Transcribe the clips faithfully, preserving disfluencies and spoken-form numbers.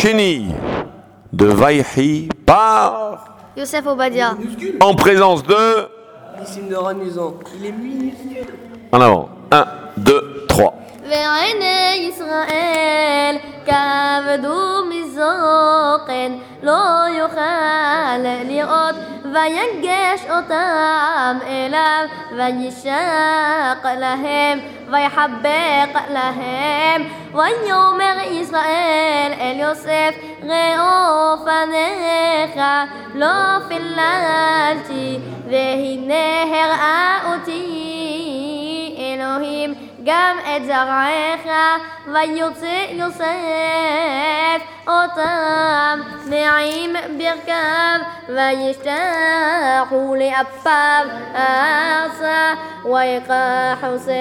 Chéni de Vaïchi par Youssef Obadia. en présence de Nissim de Ranuzan. Il est minuscule. en avant. un, deux, trois. ועיני ישראל כעבדו מזוקן לא יוכל לראות ויגש אותם אליו וישק להם ויחבק להם ויאמר ישראל אל יוסף ראו פניך לא פיללתי והנה הראה אותי אלוהים גם את זרעך ויוצא יוסף אותם מעם ברכיו וישתחו לאפיו ארצה ויקח יוסף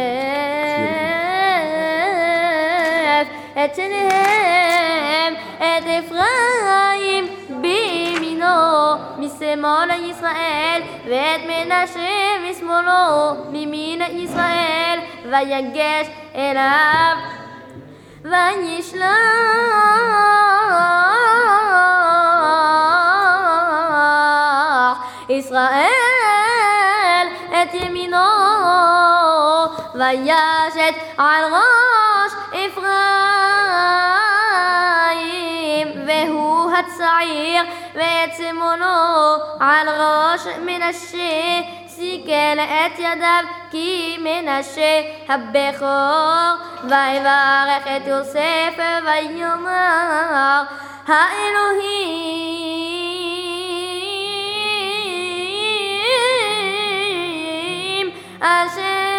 את שניהם את אפרים בימינו משמאל ישראל ואת מנשה משמאלו מימין ישראל ויגש אליו וישלח ישראל את ימינו וישת על ראש אפרים והוא הצעיר ואת שמאלו על ראש מנשה סיכל את ידיו כי מנשה הבכור ויברך את יוסף ויאמר האלוהים אשר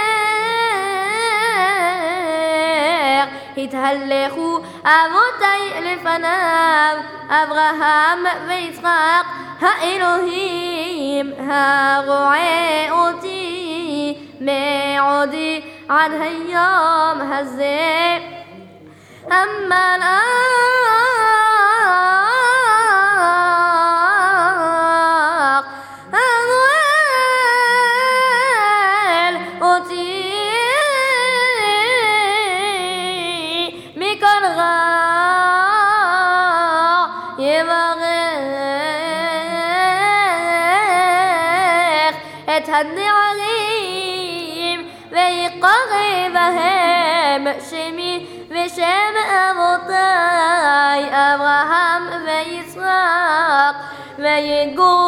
התהלכו אבותי לפניו אברהם ויצחק האלוהים הרועה אותי מעודי עד היום הזה המלאך הנועל אותי מכל רע יברך את הנערים ויקרא בהם שמי ושם אבותי אברהם ויצחק ויגור